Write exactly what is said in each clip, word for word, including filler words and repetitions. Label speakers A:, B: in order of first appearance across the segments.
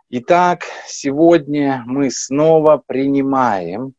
A: Итак, сегодня мы снова принимаем,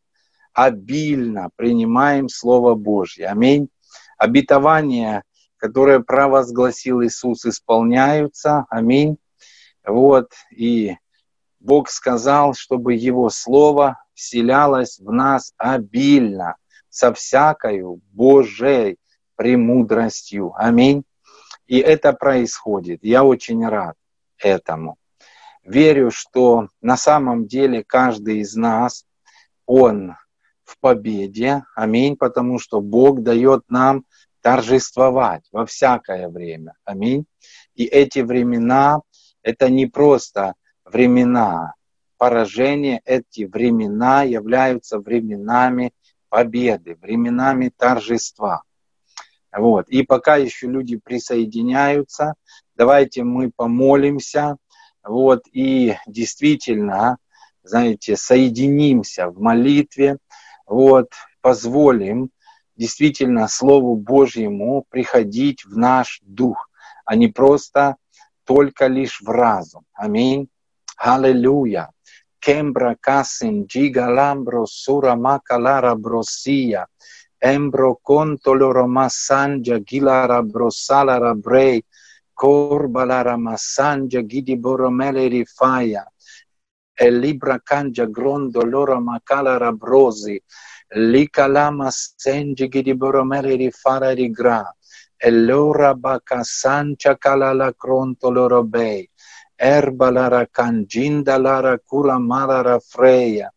A: обильно принимаем Слово Божье. Аминь. Обетования, которые провозгласил Иисус, исполняются. Аминь. Вот, и Бог сказал, чтобы Его Слово вселялось в нас обильно, со всякою Божией премудростью. Аминь. И это происходит. Я очень рад этому. Верю, что на самом деле каждый из нас, он в победе. Аминь. Потому что Бог дает нам торжествовать во всякое время. Аминь. И эти времена, это не просто времена поражения, эти времена являются временами победы, временами торжества. Вот. И пока еще люди присоединяются, давайте мы помолимся, вот, и действительно, знаете, соединимся в молитве, вот, позволим действительно Слову Божьему приходить в наш дух, а не просто только лишь в разум. Аминь. Аллилуйя. Кембра касин джигаламбро сура макалара бросия. Embro contoloro massangia gilara brossalara brei, corbalara massangia gidi boromele rifaia, e libra cangia grondo loro macalara brosi, licalama sengi gidi boromele rifara rigra, e lora baca sancia calala cronto loro bei, erbalara canginda lara cura malara freia,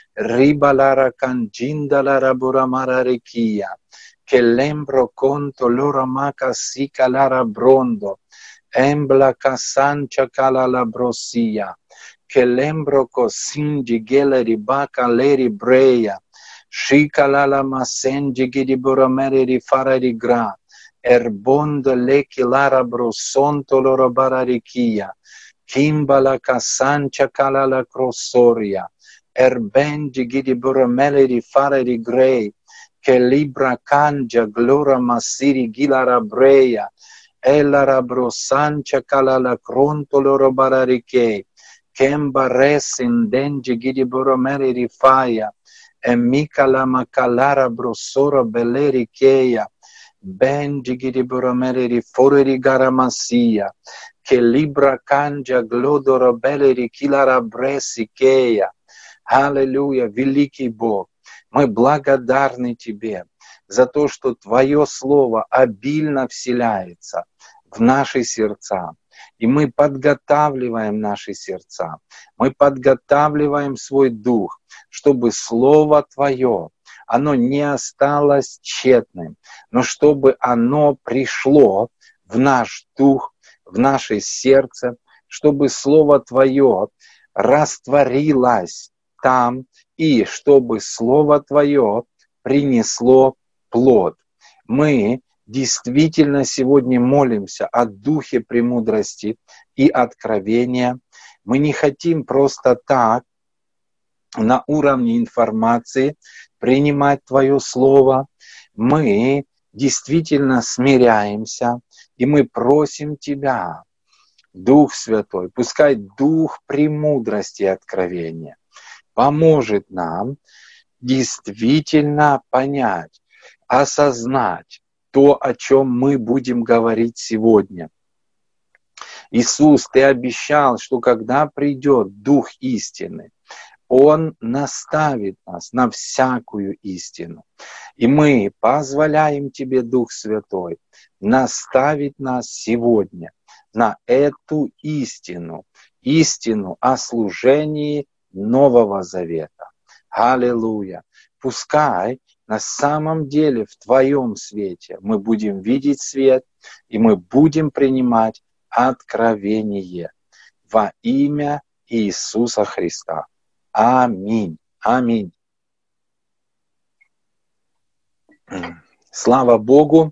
A: ribalara canginda lara buramara rikia, che lembro conto loro maca sica lara brondo, embla casancia cala la brosia, che lembro cosingi gele ribaca leri breia, scica la masengi di buramere rifara rigra, erbondo lechi lara brosonto loro bararichia, kimbala casancia cala la crossoria, erbengi gidi buramele di fare di grei, che libra cangia glora massiri gilara breia, e la rabrosancia cala la cronto loro barariche, kemba res indengi gidi buramele di faia, e mica la macalara brosora beleri cheia, bengi gidi buramele di fore di garamassia, che libra cangia glodoro beleri chilara bresi cheia. Аллилуйя, великий Бог, мы благодарны Тебе за то, что Твое Слово обильно вселяется в наши сердца. И мы подготавливаем наши сердца, мы подготавливаем свой дух, чтобы Слово Твое, оно не осталось тщетным, но чтобы оно пришло в наш дух, в наше сердце, чтобы Слово Твое растворилось там, и чтобы Слово Твое принесло плод. Мы действительно сегодня молимся о духе премудрости и откровения. Мы не хотим просто так на уровне информации принимать Твое Слово. Мы действительно смиряемся, и мы просим Тебя, Дух Святой, пускай Дух премудрости и откровения поможет нам действительно понять, осознать то, о чем мы будем говорить сегодня. Иисус, Ты обещал, что когда придет Дух истины, Он наставит нас на всякую истину. И мы позволяем Тебе, Дух Святой, наставить нас сегодня на эту истину, истину о служении Нового Завета. Аллилуйя! Пускай на самом деле в Твоем свете мы будем видеть свет, и мы будем принимать откровение во имя Иисуса Христа. Аминь. Аминь. Слава Богу.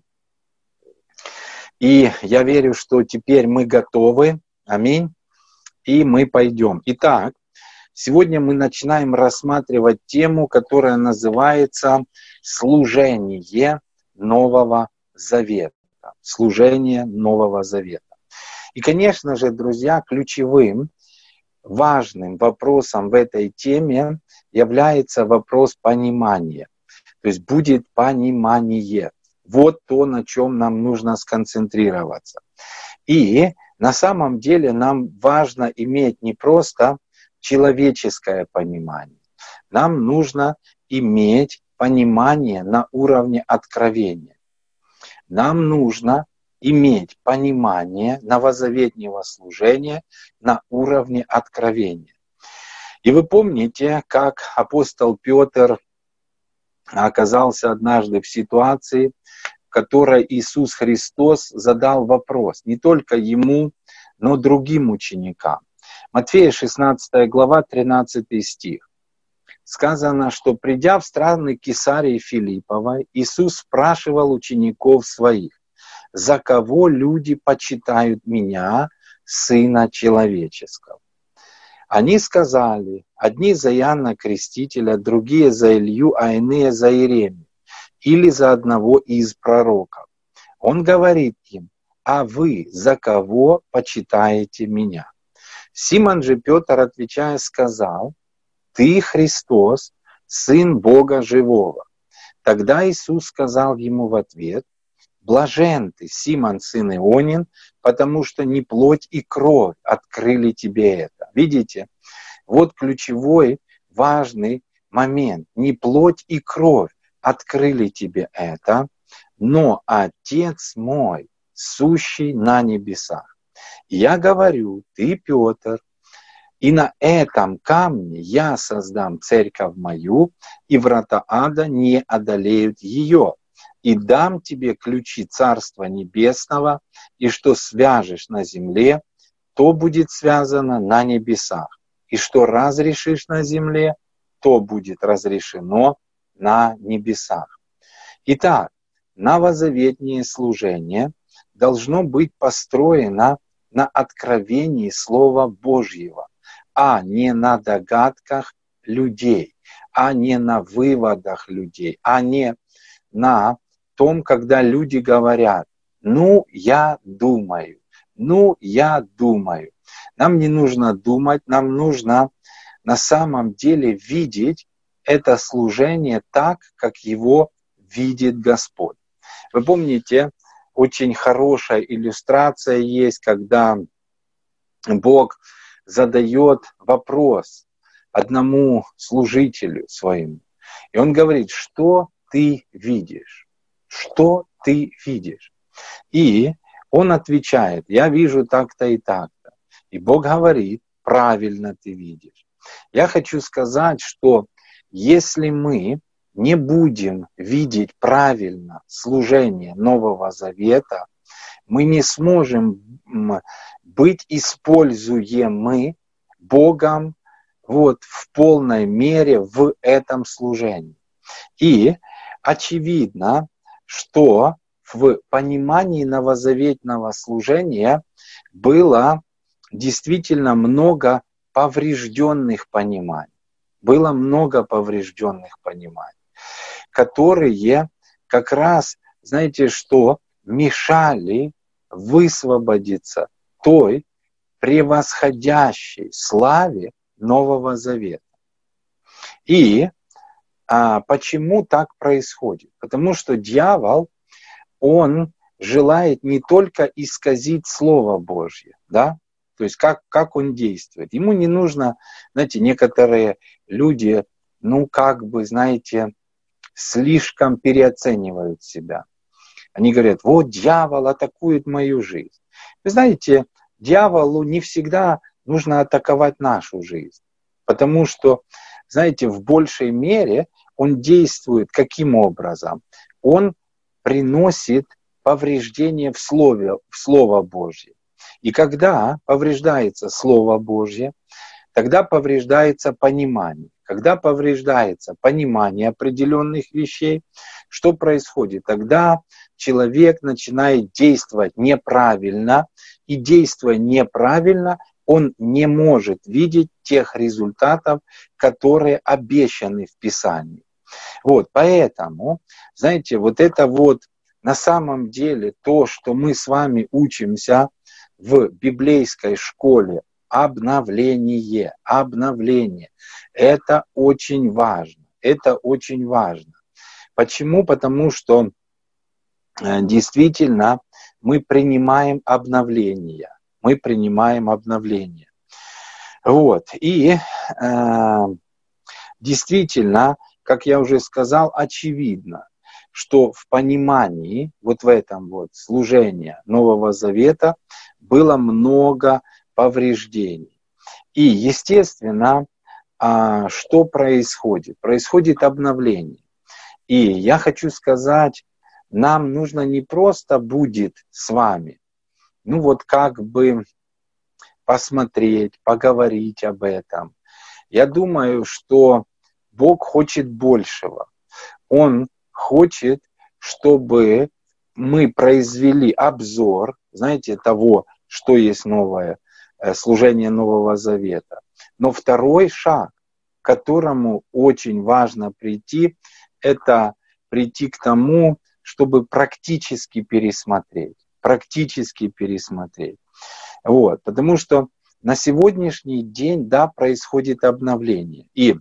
A: И я верю, что теперь мы готовы. Аминь. И мы пойдем. Итак, сегодня мы начинаем рассматривать тему, которая называется «Служение Нового Завета». Служение Нового Завета. И, конечно же, друзья, ключевым важным вопросом в этой теме является вопрос понимания. То есть будет понимание. Вот то, на чем нам нужно сконцентрироваться. И на самом деле нам важно иметь не просто человеческое понимание. Нам нужно иметь понимание на уровне откровения. Нам нужно иметь понимание новозаветнего служения на уровне откровения. И вы помните, как апостол Петр оказался однажды в ситуации, в которой Иисус Христос задал вопрос не только ему, но другим ученикам. Матфея шестнадцатая глава, тринадцатый стих. Сказано, что придя в страны Кесарии Филипповой, Иисус спрашивал учеников своих: «За кого люди почитают меня, Сына Человеческого?» Они сказали: одни за Иоанна Крестителя, другие за Илью, а иные за Иеремию, или за одного из пророков. Он говорит им: «А вы за кого почитаете меня?» Симон же Петр, отвечая, сказал: «Ты Христос, Сын Бога Живого». Тогда Иисус сказал ему в ответ: «Блажен ты, Симон, сын Ионин, потому что не плоть и кровь открыли тебе это». Видите? Вот ключевой, важный момент. Не плоть и кровь открыли тебе это, но Отец мой, сущий на небесах. Я говорю: ты, Петр, и на этом камне я создам церковь мою, и врата ада не одолеют ее. И дам тебе ключи Царства Небесного, и что свяжешь на земле, то будет связано на небесах. И что разрешишь на земле, то будет разрешено на небесах. Итак, новозаветнее служение должно быть построено на откровении Слова Божьего, а не на догадках людей, а не на выводах людей, а не на том, когда люди говорят: «Ну, я думаю, ну, я думаю». Нам не нужно думать, нам нужно на самом деле видеть это служение так, как его видит Господь. Вы помните, очень хорошая иллюстрация есть, когда Бог задает вопрос одному служителю своему. И он говорит: что ты видишь? Что ты видишь? И он отвечает: я вижу так-то и так-то. И Бог говорит: правильно ты видишь. Я хочу сказать, что если мы не будем видеть правильно служение Нового Завета, мы не сможем быть используемы Богом вот в полной мере в этом служении. И очевидно, что в понимании новозаветного служения было действительно много поврежденных пониманий. Было много поврежденных пониманий, которые как раз, знаете что, мешали высвободиться той превосходящей славе Нового Завета. И а, почему так происходит? Потому что дьявол, он желает не только исказить Слово Божье, да? То есть как, как он действует. Ему не нужно, знаете, некоторые люди, ну как бы, знаете, слишком переоценивают себя. Они говорят: вот дьявол атакует мою жизнь. Вы знаете, дьяволу не всегда нужно атаковать нашу жизнь. Потому что, знаете, в большей мере он действует каким образом? Он приносит повреждение в Слове, в Слово Божье. И когда повреждается Слово Божье, тогда повреждается понимание. Когда повреждается понимание определенных вещей, что происходит? Тогда человек начинает действовать неправильно, и действуя неправильно, он не может видеть тех результатов, которые обещаны в Писании. Вот, поэтому, знаете, вот это вот на самом деле то, что мы с вами учимся в библейской школе обновление, обновление. Это очень важно, это очень важно. Почему? Потому что э, действительно мы принимаем обновление, мы принимаем обновление. Вот, и э, действительно, как я уже сказал, очевидно, что в понимании, вот в этом вот служении Нового Завета было много повреждений. И, естественно, что происходит? Происходит обновление. И я хочу сказать, нам нужно не просто будет с вами, ну вот как бы посмотреть, поговорить об этом. Я думаю, что Бог хочет большего. Он хочет, чтобы мы произвели обзор, знаете, того, что есть новое, служение Нового Завета. Но второй шаг, к которому очень важно прийти, это прийти к тому, чтобы практически пересмотреть. Практически пересмотреть. Вот, потому что на сегодняшний день, да, происходит обновление. И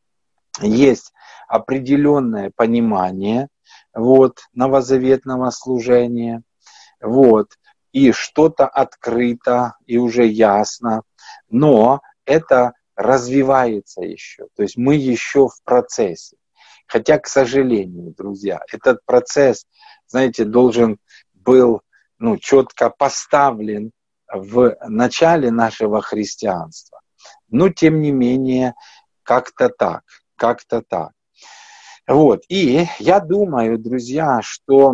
A: есть определенное понимание вот, новозаветного служения, вот, и что-то открыто и уже ясно, но это развивается еще, то есть мы еще в процессе. Хотя, к сожалению, друзья, этот процесс, знаете, должен был ну, четко поставлен в начале нашего христианства. Но, тем не менее, как-то так, как-то так. Вот. И я думаю, друзья, что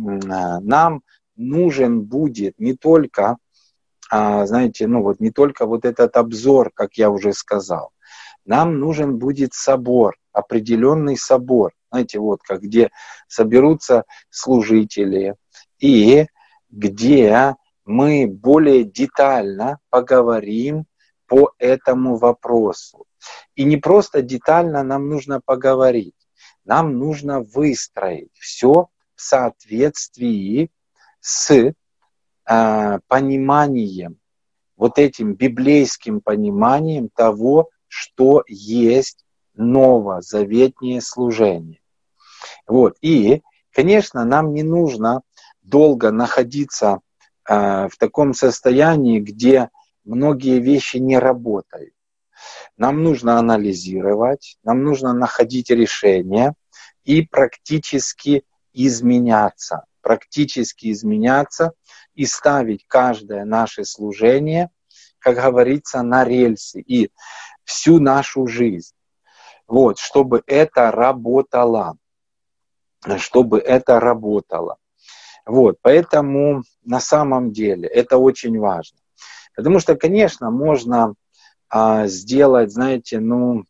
A: нам нужен будет не только, знаете, ну вот не только вот этот обзор, как я уже сказал. Нам нужен будет собор, определенный собор. Знаете, вот как где соберутся служители и где мы более детально поговорим по этому вопросу. И не просто детально нам нужно поговорить. Нам нужно выстроить все в соответствии с э, пониманием, вот этим библейским пониманием того, что есть новозаветнее служение. Вот. И, конечно, нам не нужно долго находиться э, в таком состоянии, где многие вещи не работают. Нам нужно анализировать, нам нужно находить решения и практически изменяться, практически изменяться и ставить каждое наше служение, как говорится, на рельсы и всю нашу жизнь. Вот, чтобы это работало, чтобы это работало. Вот, поэтому на самом деле это очень важно. Потому что, конечно, можно а, сделать, знаете, ну,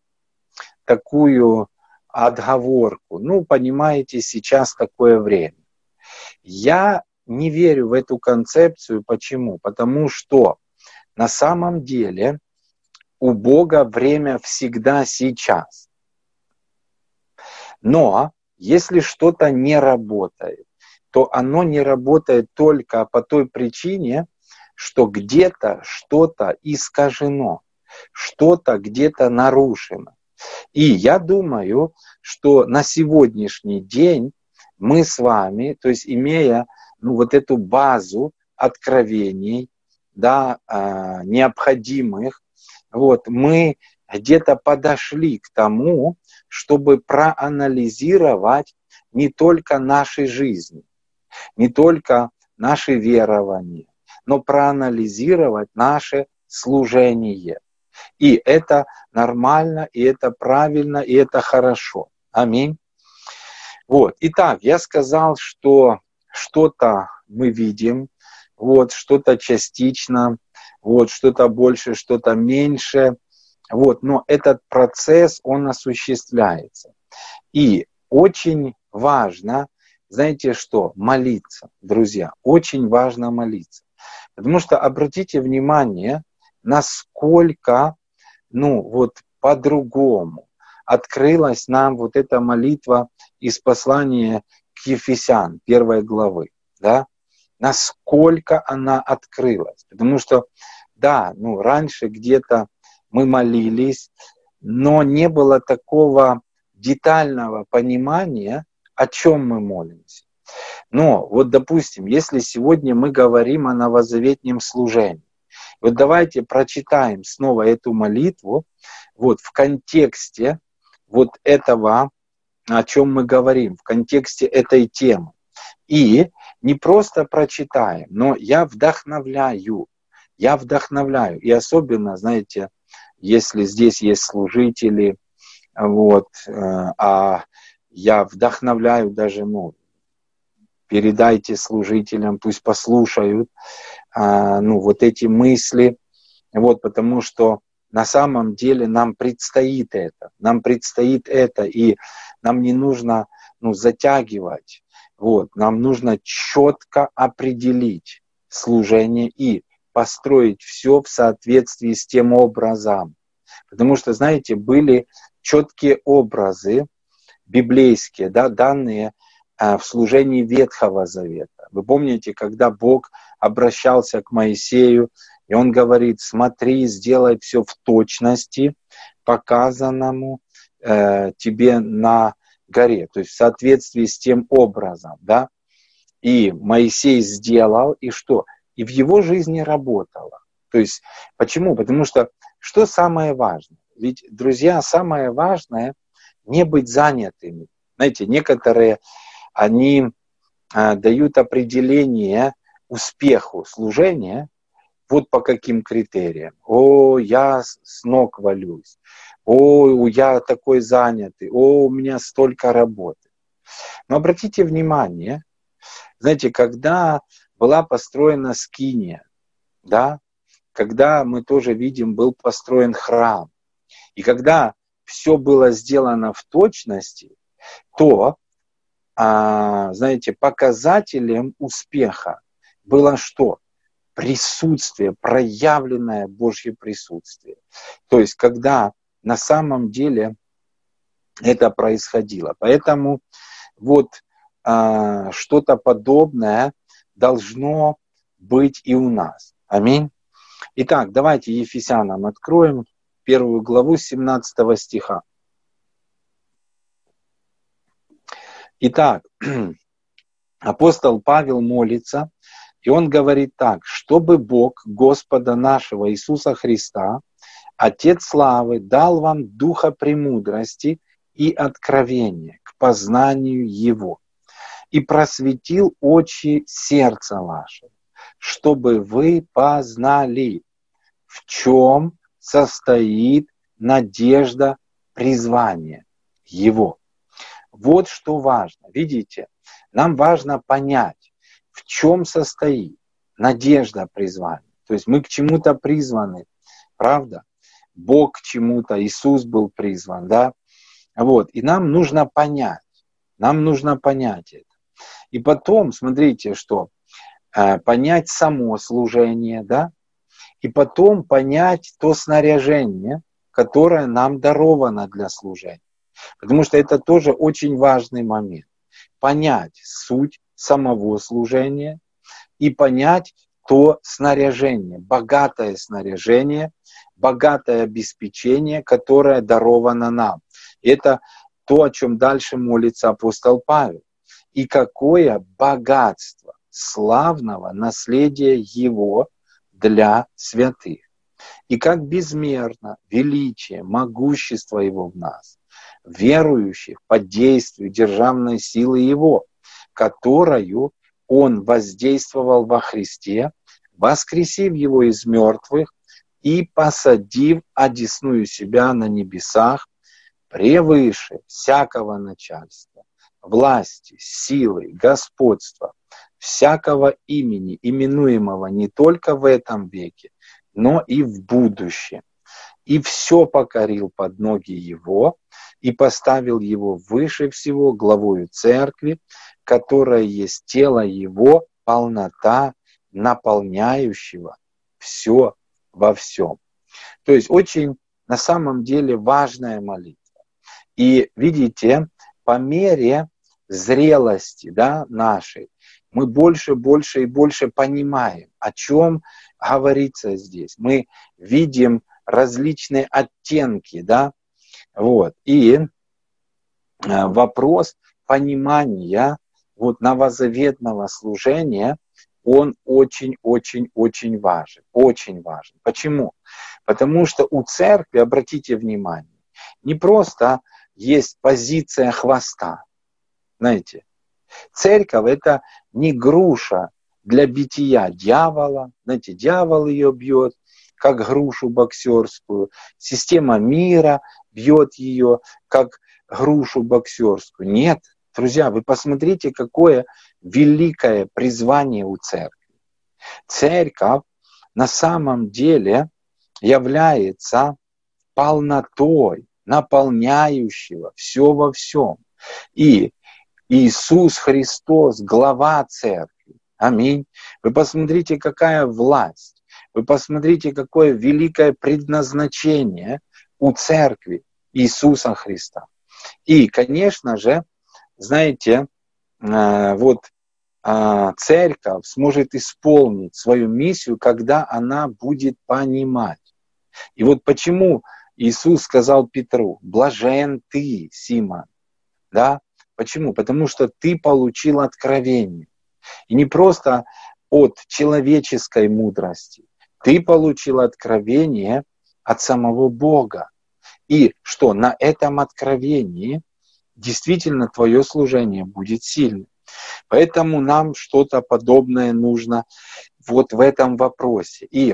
A: такую отговорку. Ну, понимаете, сейчас такое время. Я не верю в эту концепцию. Почему? Потому что на самом деле у Бога время всегда сейчас. Но если что-то не работает, то оно не работает только по той причине, что где-то что-то искажено, что-то где-то нарушено. И я думаю, что на сегодняшний день мы с вами, то есть имея ну, вот эту базу откровений, да, э, необходимых, вот, мы где-то подошли к тому, чтобы проанализировать не только наши жизни, не только наши верования, но проанализировать наше служение. И это нормально, и это правильно, и это хорошо. Аминь. Вот. Итак, я сказал, что что-то мы видим, вот, что-то частично, вот, что-то больше, что-то меньше. Вот, но этот процесс, он осуществляется. И очень важно, знаете что, молиться, друзья, очень важно молиться. Потому что обратите внимание, насколько, ну, вот по-другому открылась нам вот эта молитва из послания к Ефесян, первой главы, да, насколько она открылась. Потому что да, ну, раньше где-то мы молились, но не было такого детального понимания, о чем мы молимся. Но вот, допустим, если сегодня мы говорим о новозаветнем служении, вот давайте прочитаем снова эту молитву вот в контексте вот этого, о чем мы говорим, в контексте этой темы. И не просто прочитаем, но я вдохновляю, я вдохновляю. И особенно, знаете, если здесь есть служители, вот, а я вдохновляю даже, ну, передайте служителям, пусть послушают, ну, вот эти мысли, вот, потому что на самом деле нам предстоит это, нам предстоит это, и нам не нужно, ну, затягивать, вот, нам нужно четко определить служение и построить все в соответствии с тем образом. Потому что, знаете, были четкие образы библейские, да, данные а, в служении Ветхого Завета. Вы помните, когда Бог обращался к Моисею, и он говорит: смотри, сделай все в точности, показанному э, тебе на горе, то есть в соответствии с тем образом, да. И Моисей сделал, и что? И в его жизни работало. То есть, почему? Потому что, что самое важное? Ведь, друзья, самое важное не быть занятыми. Знаете, некоторые, они а, дают определение успеху служения вот по каким критериям. О, я с ног валюсь. О, я такой занятый. О, у меня столько работы. Но обратите внимание, знаете, когда была построена скиния, да, когда мы тоже видим, был построен храм, и когда все было сделано в точности, то, а, знаете, показателем успеха было что? Присутствие, проявленное Божье присутствие. То есть, когда на самом деле это происходило. Поэтому вот а, что-то подобное должно быть и у нас. Аминь. Итак, давайте Ефесянам откроем первую главу семнадцатого стиха. Итак, апостол Павел молится, и он говорит так: чтобы Бог Господа нашего Иисуса Христа, Отец славы, дал вам духа премудрости и откровения к познанию Его, и просветил очи сердца вашего, чтобы вы познали, в чем состоит надежда призвания Его. Вот что важно. Видите, нам важно понять, в чем состоит надежда призвания. То есть мы к чему-то призваны, правда? Бог к чему-то, Иисус был призван, да? Вот. И нам нужно понять, нам нужно понять это. И потом, смотрите, что э, понять само служение, да? И потом понять то снаряжение, которое нам даровано для служения. Потому что это тоже очень важный момент. Понять суть самого служения и понять то снаряжение, богатое снаряжение, богатое обеспечение, которое даровано нам. Это то, о чем дальше молится апостол Павел. И какое богатство славного наследия Его для святых. И как безмерно величие, могущество Его в нас, верующих под действием державной силы Его, которую Он воздействовал во Христе, воскресив Его из мертвых и посадив одесную себя на небесах, превыше всякого начальства, власти, силы, господства, всякого имени, именуемого не только в этом веке, но и в будущем. И все покорил под ноги Его, и поставил Его выше всего главою церкви, которая есть тело Его, полнота наполняющего все во всем. То есть очень на самом деле важная молитва. И видите, по мере зрелости, да, нашей, мы больше, больше и больше понимаем, о чем говорится здесь. Мы видим различные оттенки, да, вот. И вопрос понимания вот новозаветного служения, он очень-очень-очень важен. Очень важен. Почему? Потому что у церкви, обратите внимание, не просто есть позиция хвоста. Знаете, церковь это не груша для бития дьявола. Знаете, дьявол ее бьет, как грушу боксерскую. Система мира бьет ее, как грушу боксерскую. Нет, друзья, вы посмотрите, какое великое призвание у церкви. Церковь на самом деле является полнотой, наполняющего все во всем. И Иисус Христос, глава церкви. Аминь. Вы посмотрите, какая власть. Вы посмотрите, какое великое предназначение у церкви Иисуса Христа. И, конечно же, знаете, вот церковь сможет исполнить свою миссию, когда она будет понимать. И вот почему Иисус сказал Петру: блажен ты, Симон. Да? Почему? Потому что ты получил откровение. И не просто от человеческой мудрости. Ты получил откровение от самого Бога. И что? На этом откровении действительно твое служение будет сильным. Поэтому нам что-то подобное нужно вот в этом вопросе. И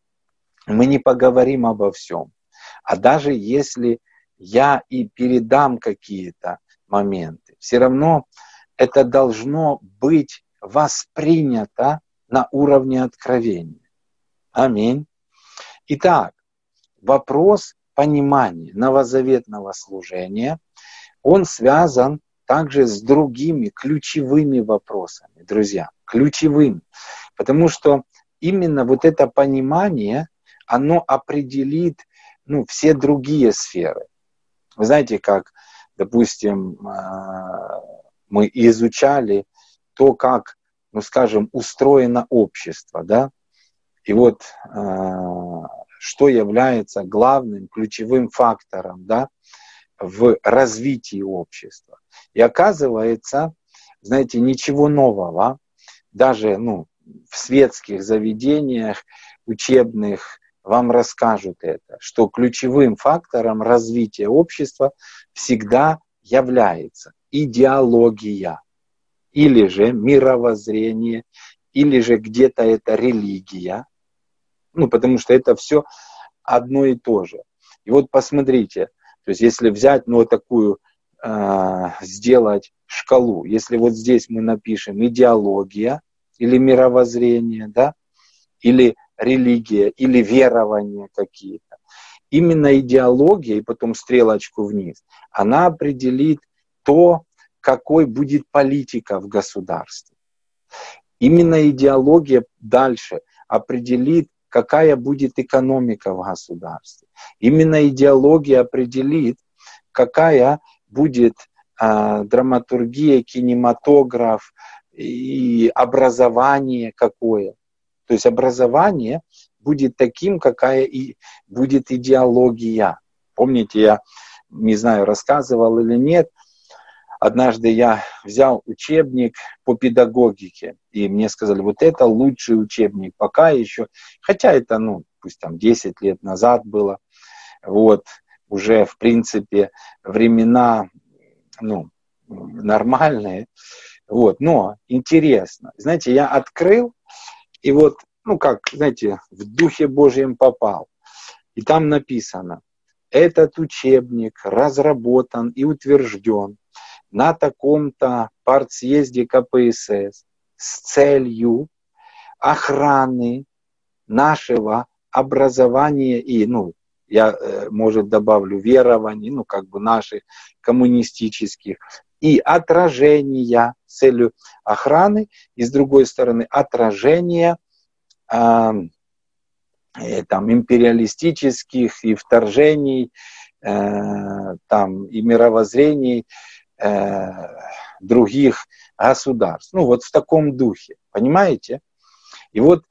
A: мы не поговорим обо всем. А даже если я и передам какие-то моменты, все равно это должно быть воспринято на уровне откровения. Аминь. Итак, вопрос понимания новозаветного служения, он связан также с другими ключевыми вопросами, друзья, ключевыми. Потому что именно вот это понимание, оно определит ну, все другие сферы. Вы знаете, как, допустим, мы изучали то, как, ну, скажем, устроено общество, да, и вот что является главным, ключевым фактором, да, в развитии общества. И оказывается, знаете, ничего нового, даже ну, в светских заведениях, учебных, вам расскажут это, что ключевым фактором развития общества всегда является идеология, или же мировоззрение, или же где-то это религия, ну, потому что это все одно и то же. И вот посмотрите, то есть если взять, ну, такую, э, сделать шкалу, если вот здесь мы напишем идеология или мировоззрение, да, или религия, или верования какие-то, именно идеология, и потом стрелочку вниз, она определит то, какой будет политика в государстве. Именно идеология дальше определит, какая будет экономика в государстве. Именно идеология определит, какая будет э, драматургия, кинематограф и образование какое. То есть образование будет таким, какая и будет идеология. Помните, я не знаю, рассказывал или нет, однажды я взял учебник по педагогике, и мне сказали, вот это лучший учебник пока еще, хотя это, ну, пусть там десять лет назад было, вот, уже, в принципе, времена, ну, нормальные, вот, но интересно. Знаете, я открыл, и вот, ну, как, знаете, в Духе Божьем попал, и там написано, этот учебник разработан и утвержден на таком-то партсъезде ка пэ эс эс с целью охраны нашего образования и, ну, я, может, добавлю, верований, ну, как бы наших коммунистических, и отражения с целью охраны, и, с другой стороны, отражения э, э, там, империалистических и вторжений, э, там, и мировоззрений э, других государств. Ну, вот в таком духе, понимаете? И вот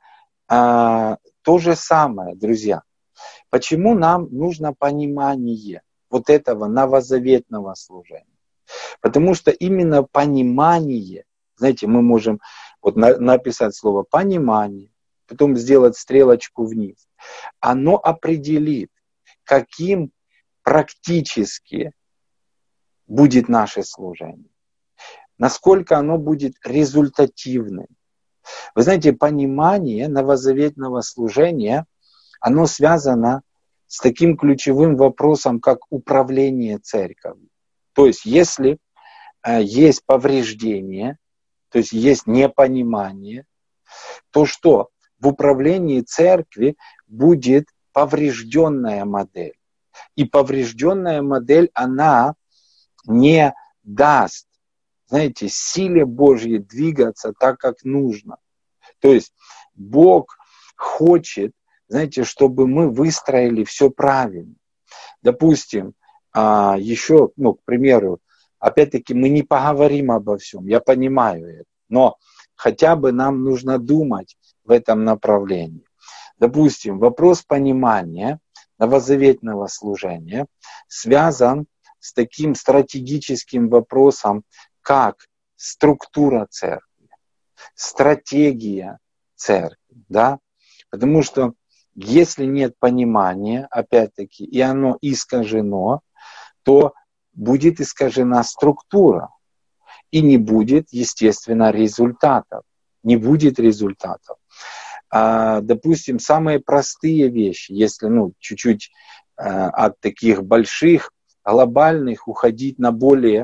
A: а, то же самое, друзья. Почему нам нужно понимание вот этого новозаветного служения? Потому что именно понимание, знаете, мы можем вот на, написать слово «понимание», потом сделать стрелочку вниз. Оно определит, каким практически будет наше служение, насколько оно будет результативным. Вы знаете, понимание новозаветного служения, оно связано с таким ключевым вопросом, как управление церковью. То есть, если э, есть повреждение, то есть есть непонимание, то что? В управлении церкви будет поврежденная модель. И поврежденная модель, она не даст, знаете, силе Божьей двигаться так, как нужно. То есть Бог хочет, знаете, чтобы мы выстроили все правильно. Допустим, еще, ну, к примеру, опять-таки мы не поговорим обо всем, я понимаю это, но хотя бы нам нужно думать в этом направлении. Допустим, вопрос понимания новозаветного служения связан с таким стратегическим вопросом, как структура церкви, стратегия церкви, да? Потому что если нет понимания, опять-таки, и оно искажено, то будет искажена структура, и не будет, естественно, результатов. Не будет результатов. А, допустим, самые простые вещи, если ну, чуть-чуть а, от таких больших, глобальных уходить на более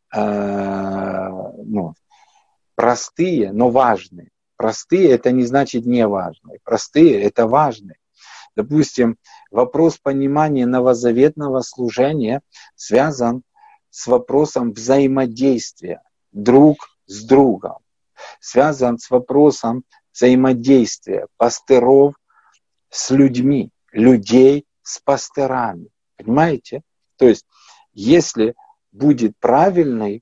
A: а, ну, простые, но важные. Простые — это не значит не важные. Простые — это важные. Допустим, вопрос понимания новозаветного служения связан с вопросом взаимодействия друг с другом. Связан с вопросом взаимодействия пастыров с людьми, людей с пастырами. Понимаете? То есть, если будет правильный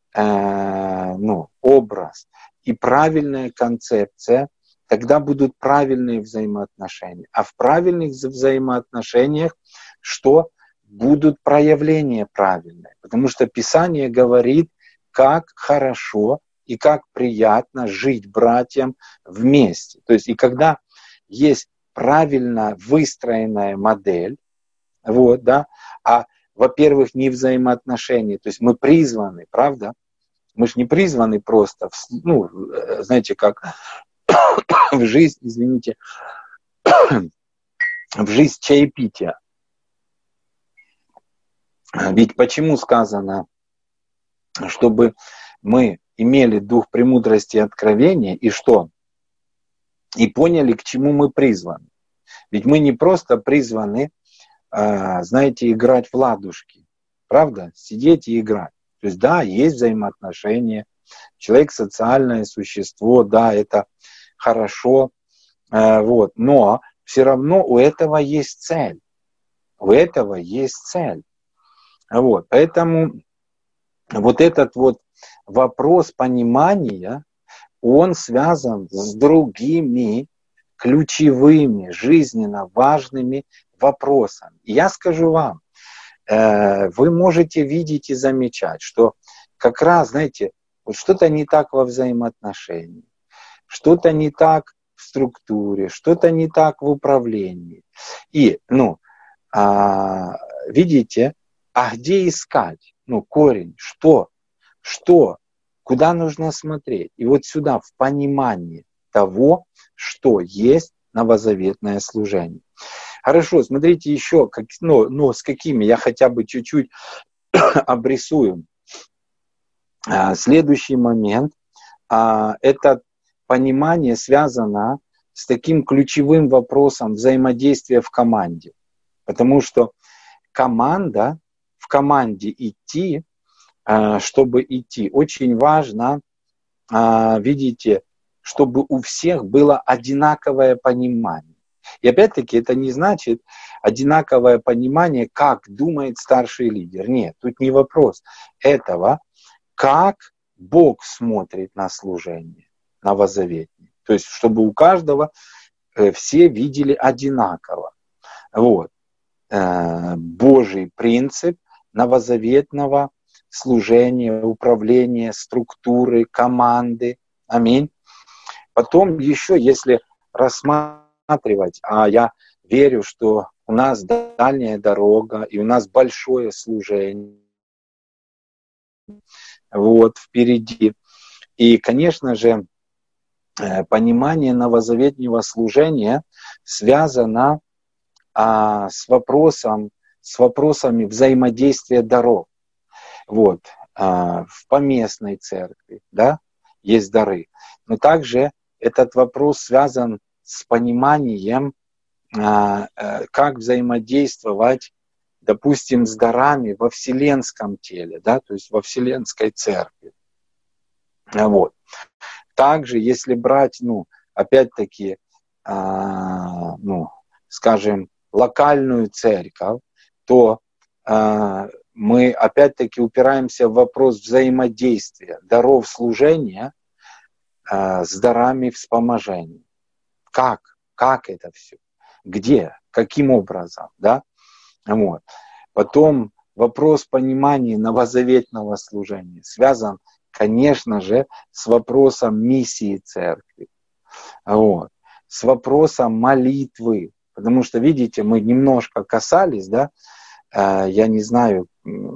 A: э, ну, образ и правильная концепция, тогда будут правильные взаимоотношения. А в правильных взаимоотношениях что? Будут проявления правильные. Потому что Писание говорит, как хорошо и как приятно жить братьям вместе. То есть, и когда есть правильно выстроенная модель, вот, да, а, во-первых, не взаимоотношения, то есть мы призваны, правда? Мы же не призваны просто, в, ну, знаете, как в жизнь, извините, в жизнь чаепития. Ведь почему сказано, чтобы мы имели дух премудрости и откровения, и что? И поняли, к чему мы призваны. Ведь мы не просто призваны, знаете, играть в ладушки. Правда? Сидеть и играть. То есть, да, есть взаимоотношения. Человек социальное существо, да, это хорошо. Вот. Но все равно у этого есть цель. У этого есть цель. Вот. Поэтому вот этот вот вопрос понимания, он связан с другими ключевыми, жизненно важными вопросами. И я скажу вам, вы можете видеть и замечать, что как раз, знаете, вот что-то не так во взаимоотношениях, что-то не так в структуре, что-то не так в управлении. И, ну, а, видите, а где искать? Ну, корень, что? Что? Куда нужно смотреть? И вот сюда, в понимании того, что есть новозаветное служение. Хорошо, смотрите еще, как, ну, ну, с какими я хотя бы чуть-чуть обрисую. А, следующий момент, а, это понимание связано с таким ключевым вопросом взаимодействия в команде. Потому что команда, в команде идти, а, чтобы идти, очень важно, а, видите, чтобы у всех было одинаковое понимание. И опять-таки это не значит одинаковое понимание, как думает старший лидер. Нет, тут не вопрос этого, как Бог смотрит на служение новозаветное. То есть, чтобы у каждого все видели одинаково. Вот. Божий принцип новозаветного служения, управления, структуры, команды. Аминь. Потом еще, если рассматривать, а я верю, что у нас дальняя дорога, и у нас большое служение вот впереди. И, конечно же, понимание новозаветнего служения связано а, с вопросом, с вопросами взаимодействия даров. Вот, а, в поместной церкви, да, есть дары. Но также этот вопрос связан с пониманием, а, а, как взаимодействовать, допустим, с дарами во вселенском теле, да, то есть во вселенской церкви. Вот. Также, если брать, ну, опять-таки, а, ну, скажем, локальную церковь, то а, мы опять-таки упираемся в вопрос взаимодействия даров служения а, с дарами вспоможения. Как? Как это все? Где? Каким образом? Да? Вот. Потом вопрос понимания новозаветного служения связан, конечно же, с вопросом миссии церкви. Вот. С вопросом молитвы. Потому что, видите, мы немножко касались, да, я не знаю,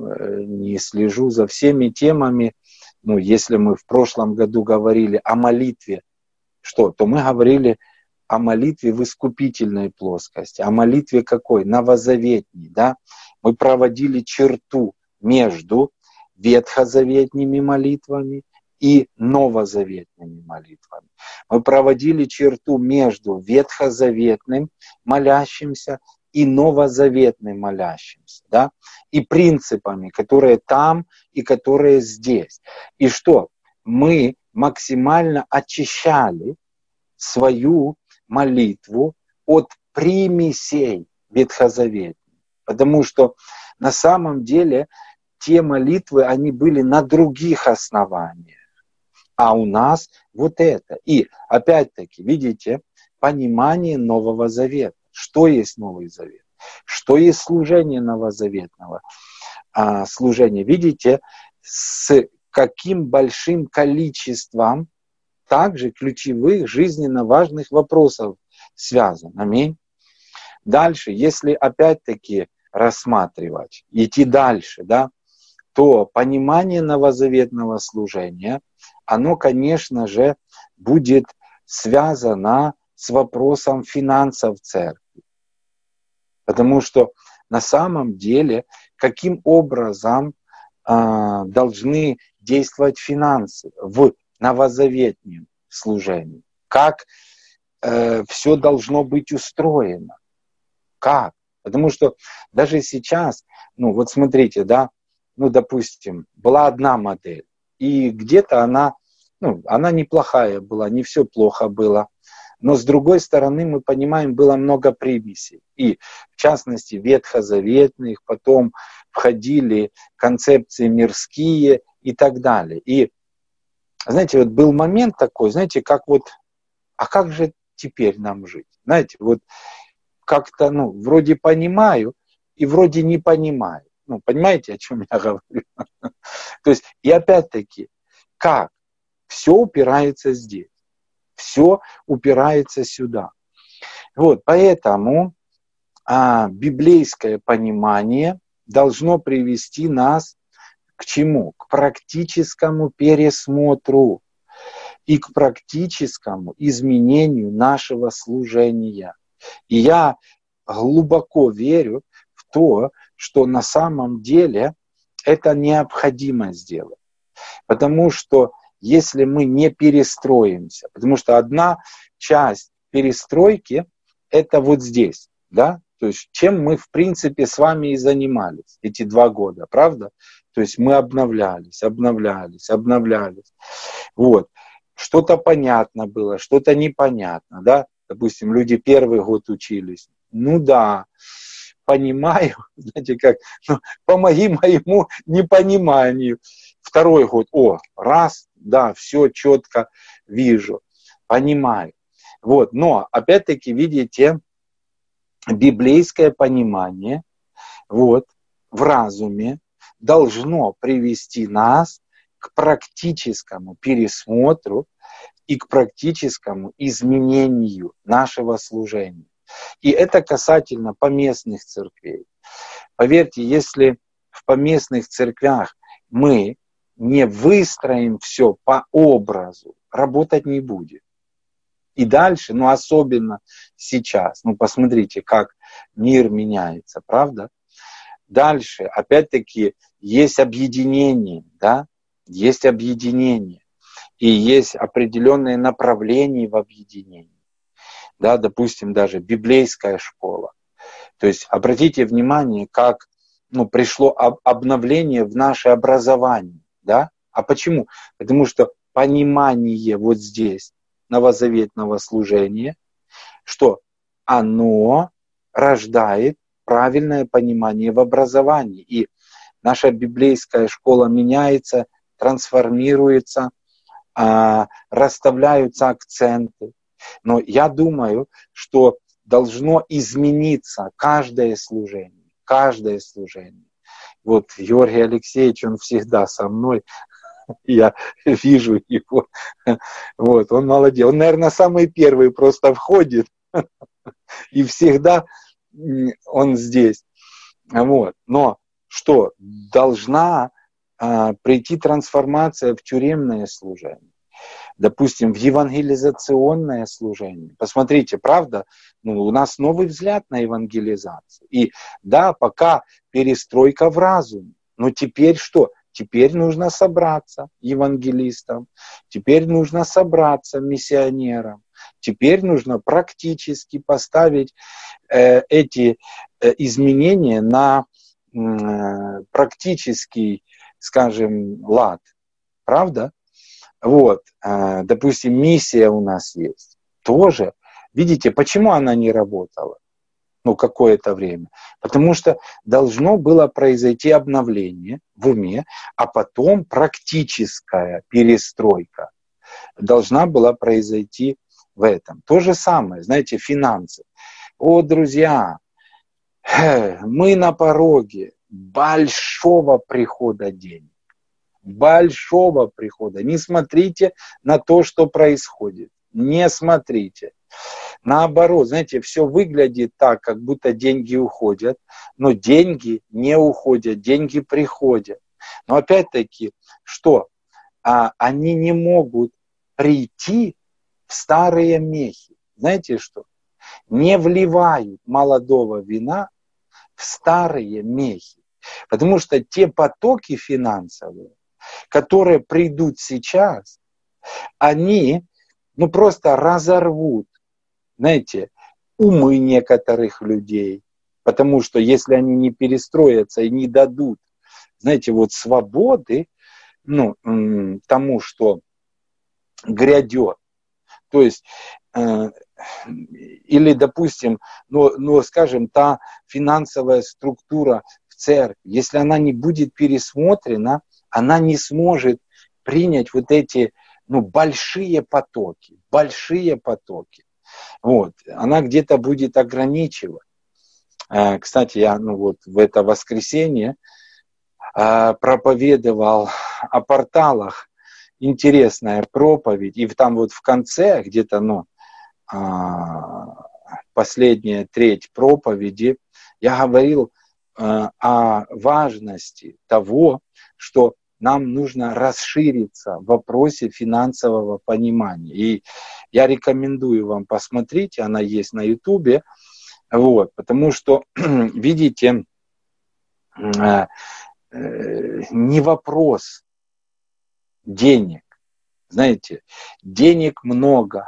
A: не слежу за всеми темами. Ну, если мы в прошлом году говорили о молитве, что, то мы говорили о молитве в искупительной плоскости. О молитве какой? Новозаветней, да. Мы проводили черту между ветхозаветными молитвами и новозаветными молитвами. Мы проводили черту между ветхозаветным молящимся и новозаветным молящимся, да, и принципами, которые там и которые здесь. И что? Мы максимально очищали свою молитву от примесей ветхозаветных. Потому что на самом деле те молитвы, они были на других основаниях. А у нас вот это. И опять-таки, видите, понимание Нового Завета. Что есть Новый Завет? Что есть служение новозаветного а, служения? Видите, с каким большим количеством также ключевых, жизненно важных вопросов связан. Аминь. Дальше, если опять-таки рассматривать, идти дальше, да, то понимание новозаветного служения, оно, конечно же, будет связано с вопросом финансов церкви. Потому что на самом деле, каким образом э, должны действовать финансы в новозаветном служении? Как э, все должно быть устроено? Как? Потому что даже сейчас, ну вот смотрите, да, ну допустим, была одна модель, и где-то она, ну, она неплохая была, не все плохо было. Но с другой стороны, мы понимаем, было много примесей. И в частности, ветхозаветных, потом входили концепции мирские и так далее. И, знаете, вот был момент такой, знаете, как вот, а как же теперь нам жить? Знаете, вот как-то, ну, вроде понимаю и вроде не понимаю. Ну, понимаете, о чем я говорю? То есть, и опять-таки, как? Все упирается здесь. Все упирается сюда. Вот, поэтому а, библейское понимание должно привести нас к чему? К практическому пересмотру и к практическому изменению нашего служения. И я глубоко верю в то, что на самом деле это необходимо сделать. Потому что если мы не перестроимся, потому что одна часть перестройки это вот здесь, да, то есть чем мы в принципе с вами и занимались эти два года, правда? То есть мы обновлялись, обновлялись, обновлялись. Вот. Что-то понятно было, что-то непонятно, да? Допустим, люди первый год учились. Ну да, понимаю, знаете как, ну, помоги моему непониманию. Второй год, о, раз, да, все четко вижу, понимаю. Вот. Но, опять-таки, видите, библейское понимание вот, в разуме должно привести нас к практическому пересмотру и к практическому изменению нашего служения. И это касательно поместных церквей. Поверьте, если в поместных церквях мы не выстроим все по образу, работать не будет. И дальше, ну особенно сейчас, ну посмотрите, как мир меняется, правда? Дальше, опять-таки, есть объединение, да, есть объединение, и есть определенные направления в объединении. Да, допустим, даже библейская школа. То есть обратите внимание, как ну, пришло об- обновление в наше образование. Да? А почему? Потому что понимание вот здесь новозаветного служения, что оно рождает правильное понимание в образовании. И наша библейская школа меняется, трансформируется, а, расставляются акценты. Но я думаю, что должно измениться каждое служение. Каждое служение. Вот Георгий Алексеевич, он всегда со мной. Я вижу его. Вот, он молодец. Он, наверное, самый первый просто входит. И всегда он здесь. Вот. Но что? Должна а, прийти трансформация в тюремное служение. Допустим, в евангелизационное служение. Посмотрите, правда, ну, у нас новый взгляд на евангелизацию. И да, пока перестройка в разуме. Но теперь что? Теперь нужно собраться евангелистам. Теперь нужно собраться миссионерам. Теперь нужно практически поставить э, эти э, изменения на э, практический, скажем, лад. Правда? Вот, э, допустим, миссия у нас есть. Тоже. Видите, почему она не работала? Ну, какое-то время. Потому что должно было произойти обновление в уме, а потом практическая перестройка должна была произойти в этом. То же самое, знаете, финансы. О, друзья, мы на пороге большого прихода денег. Большого прихода. Не смотрите на то, что происходит. Не смотрите. Наоборот, знаете, все выглядит так, как будто деньги уходят, но деньги не уходят, деньги приходят. Но опять-таки, что? А, они не могут прийти в старые мехи. Знаете что? Не вливают молодого вина в старые мехи. Потому что те потоки финансовые, которые придут сейчас, они ну, просто разорвут, знаете, умы некоторых людей. Потому что если они не перестроятся и не дадут, знаете, вот свободы ну, тому, что грядет, то есть, э, или, допустим, ну, ну, скажем, та финансовая структура в церкви, если она не будет пересмотрена, она не сможет принять вот эти ну, большие потоки, большие потоки. Вот. Она где-то будет ограничивать. Кстати, я ну, вот, в это воскресенье проповедовал о порталах. Интересная проповедь. И там вот в конце, где-то ну, последняя треть проповеди, я говорил о важности того, что нам нужно расшириться в вопросе финансового понимания. И я рекомендую вам посмотреть, она есть на Ютубе, вот, потому что, видите, не вопрос денег. Знаете, денег много.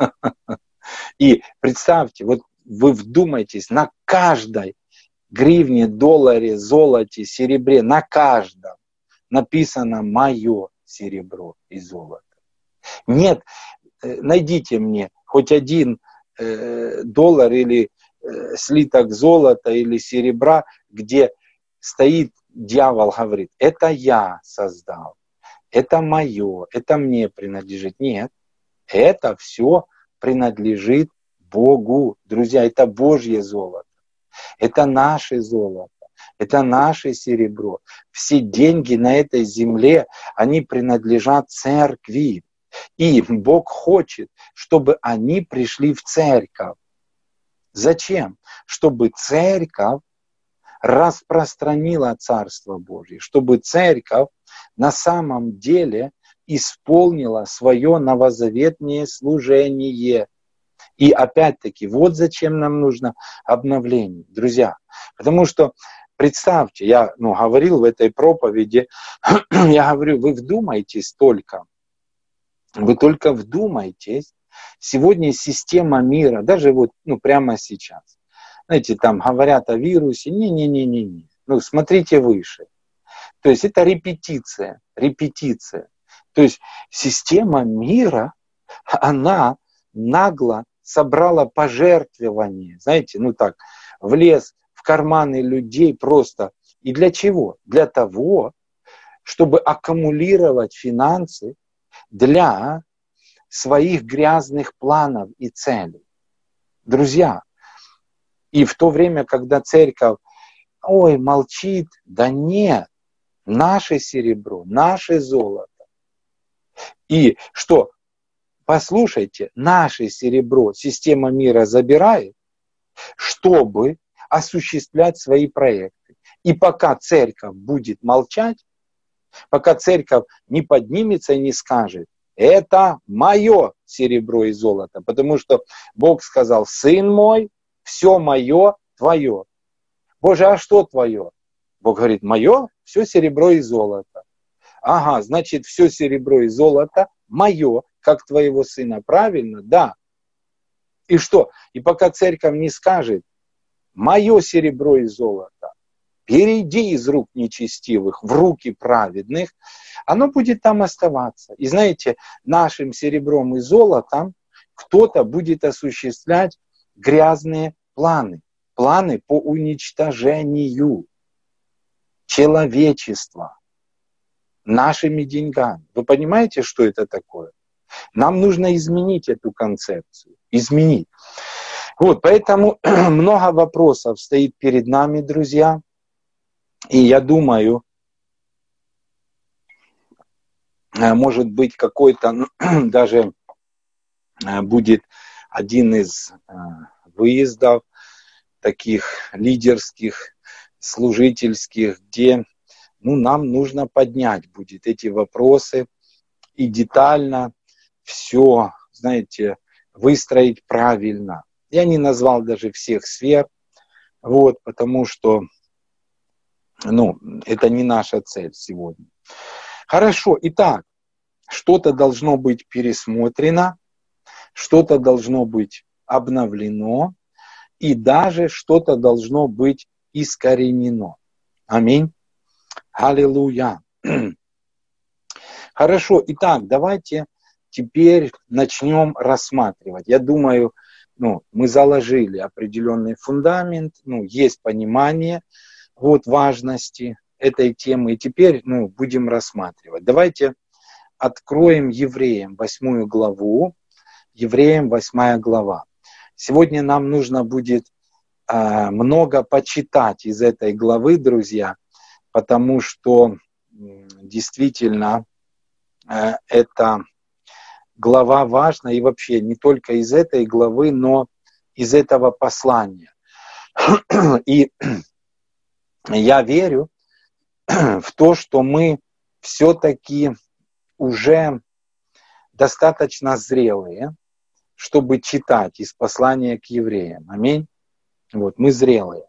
A: И представьте, вот вы вдумайтесь, на каждой гривне, долларе, золоте, серебре, на каждом написано «моё серебро и золото». Нет, найдите мне хоть один э, доллар или э, слиток золота или серебра, где стоит дьявол, говорит, это я создал, это мое, это мне принадлежит. Нет, это все принадлежит Богу. Друзья, это Божье золото. Это наше золото. Это наше серебро. Все деньги на этой земле, они принадлежат церкви. И Бог хочет, чтобы они пришли в церковь. Зачем? Чтобы церковь распространила Царство Божье. Чтобы церковь на самом деле исполнила свое новозаветное служение. И опять-таки, вот зачем нам нужно обновление, друзья. Потому что, представьте, я ну, говорил в этой проповеди, я говорю, вы вдумайтесь только, вы только вдумайтесь, сегодня система мира, даже вот ну, прямо сейчас, знаете, там говорят о вирусе, не-не-не-не-не, ну смотрите выше. То есть это репетиция, репетиция. То есть система мира, она нагло собрала пожертвования, знаете, ну так, влез в карманы людей просто. И для чего? Для того, чтобы аккумулировать финансы для своих грязных планов и целей. Друзья, и в то время, когда церковь, ой, молчит, да нет, наше серебро, наше золото. И что? Послушайте, наше серебро система мира забирает, чтобы осуществлять свои проекты. И пока церковь будет молчать, пока церковь не поднимется и не скажет, это мое серебро и золото, потому что Бог сказал, сын мой, все мое твое. Боже, а что твое? Бог говорит, мое, все серебро и золото. Ага, значит, все серебро и золото мое, как твоего сына. Правильно? Да. И что? И пока церковь не скажет, мое серебро и золото, перейди из рук нечестивых в руки праведных, оно будет там оставаться. И знаете, нашим серебром и золотом кто-то будет осуществлять грязные планы. Планы по уничтожению человечества нашими деньгами. Вы понимаете, что это такое? Нам нужно изменить эту концепцию. Изменить. Вот, поэтому много вопросов стоит перед нами, друзья. И я думаю, может быть, какой-то даже будет один из выездов таких лидерских, служительских, где ну, нам нужно поднять будет эти вопросы и детально все, знаете, выстроить правильно. Я не назвал даже всех сфер, вот, потому что ну, это не наша цель сегодня. Хорошо, итак, что-то должно быть пересмотрено, что-то должно быть обновлено, и даже что-то должно быть искоренено. Аминь. Аллилуйя. Хорошо, итак, давайте теперь начнем рассматривать. Я думаю, ну, мы заложили определенный фундамент, ну, есть понимание вот, важности этой темы, и теперь ну, будем рассматривать. Давайте откроем Евреям восьмую главу. Евреям восьмая глава. Сегодня нам нужно будет э, много почитать из этой главы, друзья, потому что э, действительно э, эта глава важна, и вообще не только из этой главы, но из этого послания. И я верю в то, что мы все-таки уже достаточно зрелые, чтобы читать из послания к евреям. Аминь. Вот, мы зрелые.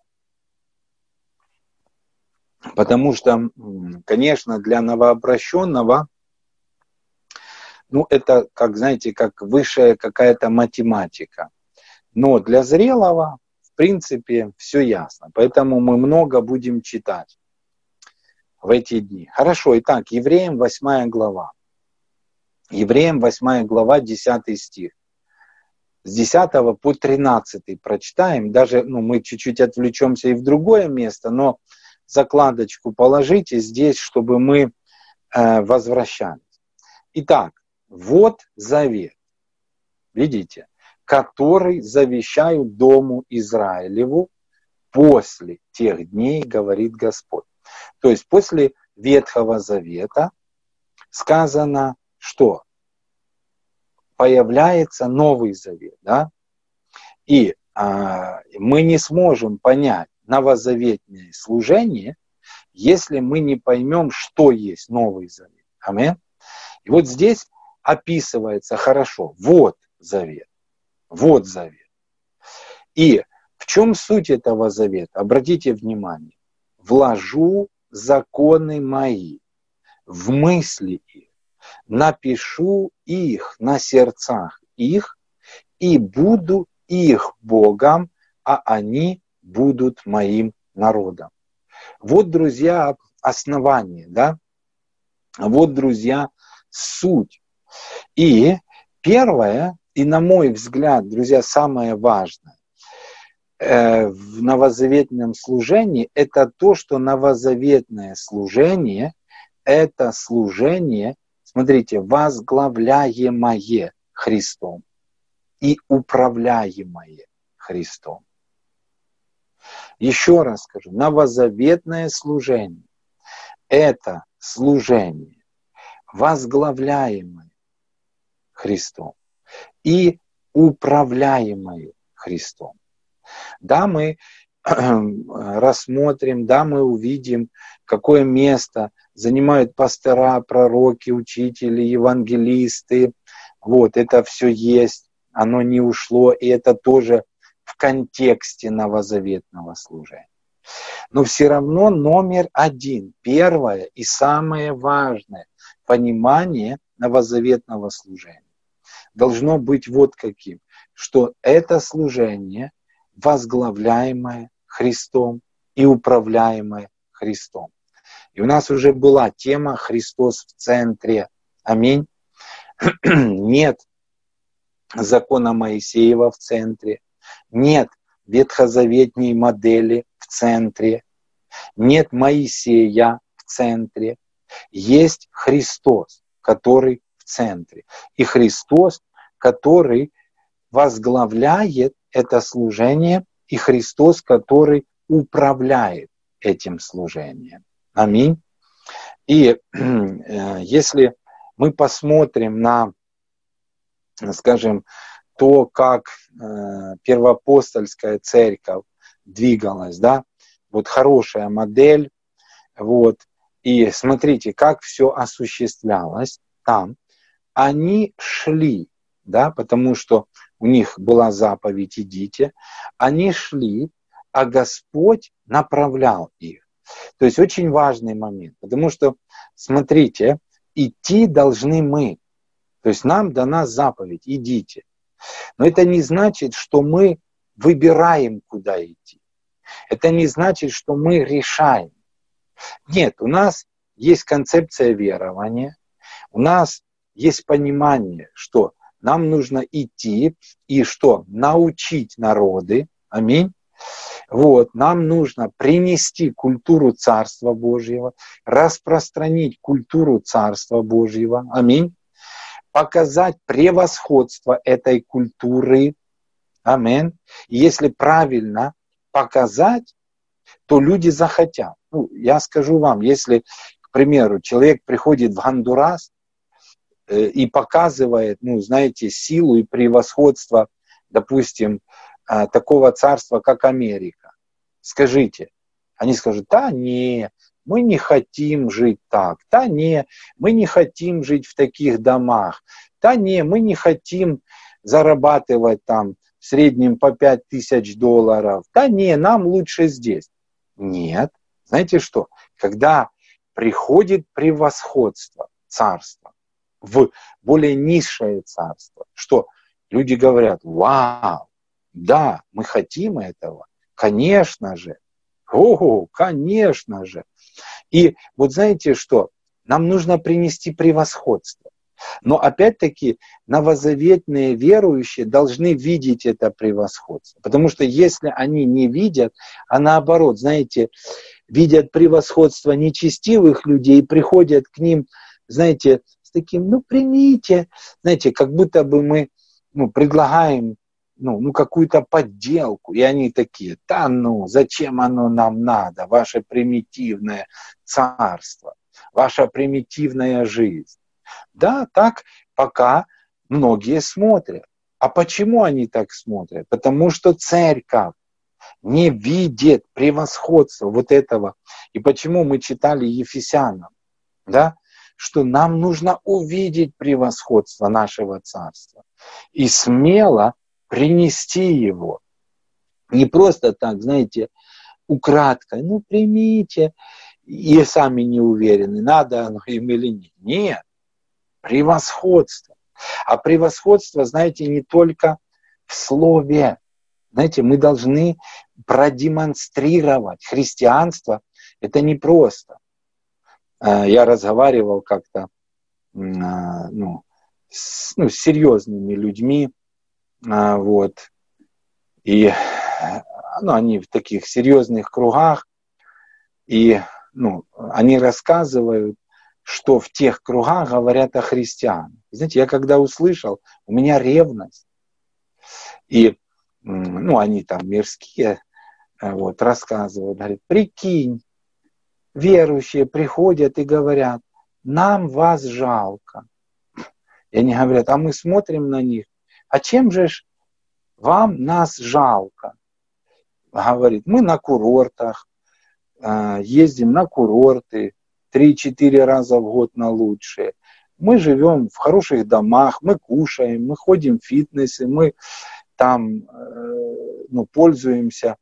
A: Потому что, конечно, для новообращенного, ну, это, как, знаете, как высшая какая-то математика. Но для зрелого, в принципе, все ясно. Поэтому мы много будем читать в эти дни. Хорошо, итак, Евреям восьмая глава. Евреям восьмая глава, десятый стих. С десятого по тринадцатый прочитаем. Даже ну, мы чуть-чуть отвлечемся и в другое место, но закладочку положите здесь, чтобы мы э, возвращались. Итак, вот завет. Видите? который завещаю дому Израилеву после тех дней, говорит Господь. То есть после Ветхого Завета сказано, что появляется Новый Завет, да? И а, мы не сможем понять новозаветное служение, если мы не поймем, что есть Новый Завет. Аминь. И вот здесь описывается хорошо. Вот завет. Вот завет. И в чем суть этого завета? Обратите внимание. Вложу законы мои в мысли их, напишу их на сердцах их, и буду их Богом, а они будут моим народом. Вот, друзья, основание, да? Вот, друзья, суть. И первое, и на мой взгляд, друзья, самое важное э, в новозаветном служении, это то, что новозаветное служение, это служение, смотрите, возглавляемое Христом и управляемое Христом. Еще раз скажу, новозаветное служение – это служение, возглавляемое Христом и управляемое Христом. Да, мы рассмотрим, да, мы увидим, какое место занимают пастора, пророки, учители, евангелисты. Вот, это все есть, оно не ушло, и это тоже в контексте новозаветного служения. Но все равно номер один, первое и самое важное понимание новозаветного служения должно быть вот каким, что это служение возглавляемое Христом и управляемое Христом. И у нас уже была тема «Христос в центре». Аминь. Нет закона Моисеева в центре. Нет ветхозаветней модели в центре. Нет Моисея в центре. Есть Христос, который в центре. И Христос, который возглавляет это служение, и Христос, который управляет этим служением. Аминь. И э, если мы посмотрим на, скажем, то, как э, первоапостольская церковь двигалась, да, вот хорошая модель, вот, и смотрите, как все осуществлялось там. Они шли, да, потому что у них была заповедь «идите», они шли, а Господь направлял их. То есть очень важный момент, потому что, смотрите, идти должны мы. То есть нам дана заповедь «идите». Но это не значит, что мы выбираем, куда идти. Это не значит, что мы решаем. Нет, у нас есть концепция верования, у нас есть понимание, что нам нужно идти и что? Научить народы. Аминь. Вот, нам нужно принести культуру Царства Божьего, распространить культуру Царства Божьего. Аминь. Показать превосходство этой культуры. Аминь. И если правильно показать, то люди захотят. Ну, я скажу вам, если, к примеру, человек приходит в Гондурас э, и показывает, ну, знаете, силу и превосходство, допустим, э, такого царства, как Америка, скажите, они скажут, да, не, мы не хотим жить так, да, не, мы не хотим жить в таких домах, да, не, мы не хотим зарабатывать там в среднем по пять тысяч долларов, да, не, нам лучше здесь. Нет. Знаете что? Когда приходит превосходство царства в более низшее царство, что люди говорят, вау, да, мы хотим этого, конечно же, о, конечно же. И вот знаете что? Нам нужно принести превосходство. Но опять-таки новозаветные верующие должны видеть это превосходство. Потому что если они не видят, а наоборот, знаете, видят превосходство нечестивых людей, приходят к ним, знаете, с таким, ну примите, знаете, как будто бы мы ну, предлагаем ну, ну какую-то подделку. И они такие: да ну, зачем оно нам надо, ваше примитивное царство, ваша примитивная жизнь. Да, так пока многие смотрят. А почему они так смотрят? Потому что церковь не видит превосходства вот этого. И почему мы читали Ефесянам, да, что нам нужно увидеть превосходство нашего царства и смело принести его. Не просто так, знаете, украдкой, ну примите, и сами не уверены, надо оно им или нет. Нет, превосходство. А превосходство, знаете, не только в слове. Знаете, мы должны продемонстрировать. Христианство – это непросто. Я разговаривал как-то ну, с, ну, с серьезными людьми, вот, и ну, они в таких серьезных кругах, и ну, они рассказывают, что в тех кругах говорят о христианах. Знаете, я когда услышал, у меня ревность. И ну, они там мирские, вот, рассказывают, говорят: прикинь, верующие приходят и говорят: нам вас жалко. И они говорят: а мы смотрим на них, а чем же ж вам нас жалко? Говорит: мы на курортах, ездим на курорты три-четыре раза в год на лучшие. Мы живем в хороших домах, мы кушаем, мы ходим в фитнесе, мы там ну, пользуемся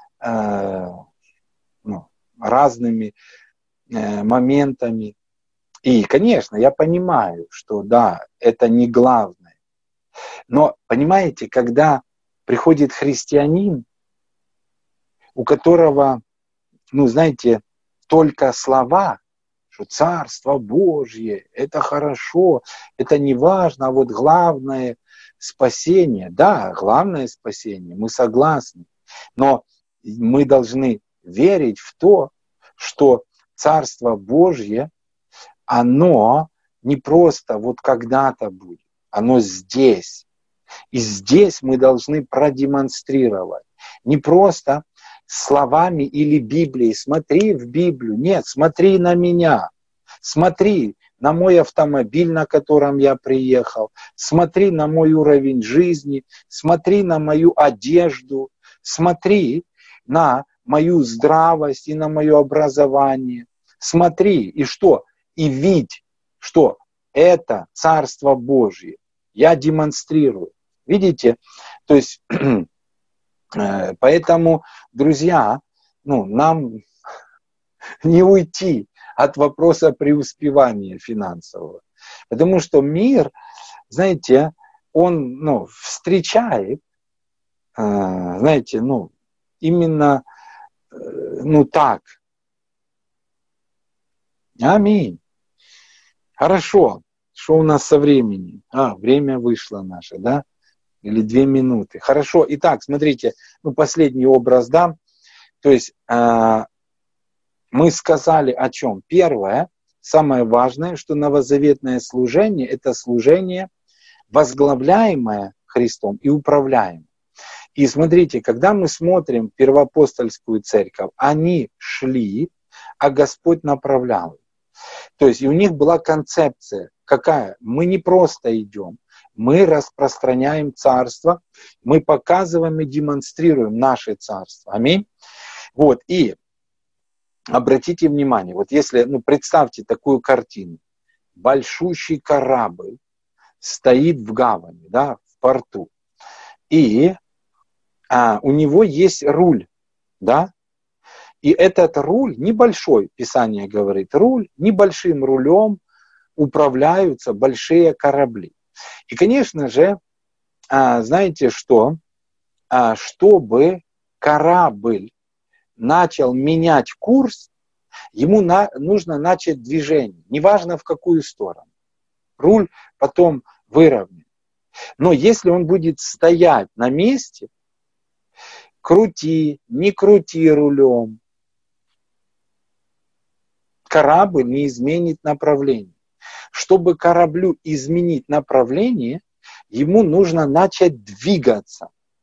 A: ну, разными моментами. И, конечно, я понимаю, что да, это не главное. Но, понимаете, когда приходит христианин, у которого, ну, знаете, только слова, что Царство Божье, это хорошо, это не важно, а вот главное спасение. Да, главное спасение, мы согласны. Но мы должны верить в то, что Царство Божье, оно не просто вот когда-то будет, оно здесь. И здесь мы должны продемонстрировать. Не просто словами или Библией: смотри в Библию. Нет, смотри на меня. Смотри на мой автомобиль, на котором я приехал. Смотри на мой уровень жизни. Смотри на мою одежду. Смотри на мою здравость и на мое образование. Смотри, и что? И видь, что это Царство Божье. Я демонстрирую. Видите? То есть, поэтому, друзья, ну, нам не уйти от вопроса преуспевания финансового. Потому что мир, знаете, он ну, встречает, знаете, ну, именно ну так. Аминь. Хорошо. Что у нас со временем? А, время вышло наше, да? Или две минуты. Хорошо. Итак, смотрите, ну, последний образ дам. То есть э, мы сказали о чем? Первое, самое важное, что новозаветное служение – это служение, возглавляемое Христом и управляемое. И смотрите, когда мы смотрим первоапостольскую церковь, они шли, а Господь направлял. То есть и у них была концепция какая? Мы не просто идем, мы распространяем царство, мы показываем и демонстрируем наше царство. Аминь. Вот, и обратите внимание, вот если, ну, представьте такую картину. Большущий корабль стоит в гавани, да, в порту, и а, у него есть руль, да, и этот руль небольшой, Писание говорит, руль, небольшим рулем управляются большие корабли. И, конечно же, знаете что, чтобы корабль начал менять курс, ему на, нужно начать движение, неважно в какую сторону. Руль потом выровняет. Но если он будет стоять на месте, крути, не крути рулем, корабль не изменит направление. Чтобы кораблю изменить направление, ему нужно начать двигаться.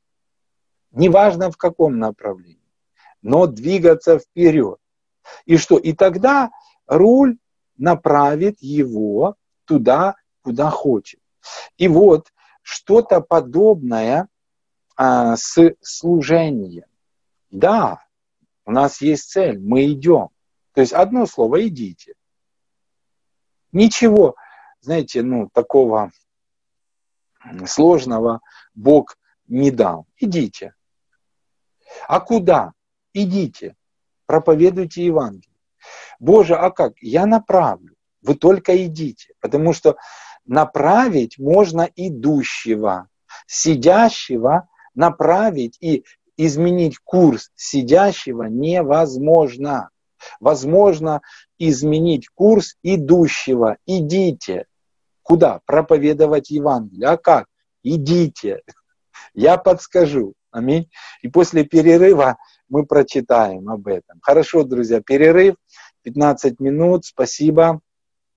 A: неважно в каком направлении, но двигаться вперед. И что? И тогда руль направит его туда, куда хочет. И вот что-то подобное а, с служением. Да, у нас есть цель, мы идем. То есть одно слово — идите. Ничего, знаете, ну, такого сложного Бог не дал. Идите. А куда? Идите. Проповедуйте Евангелие. Боже, а как? Я направлю. Вы только идите. Потому что направить можно идущего. Сидящего направить и изменить курс сидящего невозможно. Возможно изменить курс идущего. Идите. Куда? Проповедовать Евангелие. А как? Идите. Я подскажу. Аминь. И после перерыва мы прочитаем об этом. Хорошо, друзья, перерыв. пятнадцать минут. Спасибо.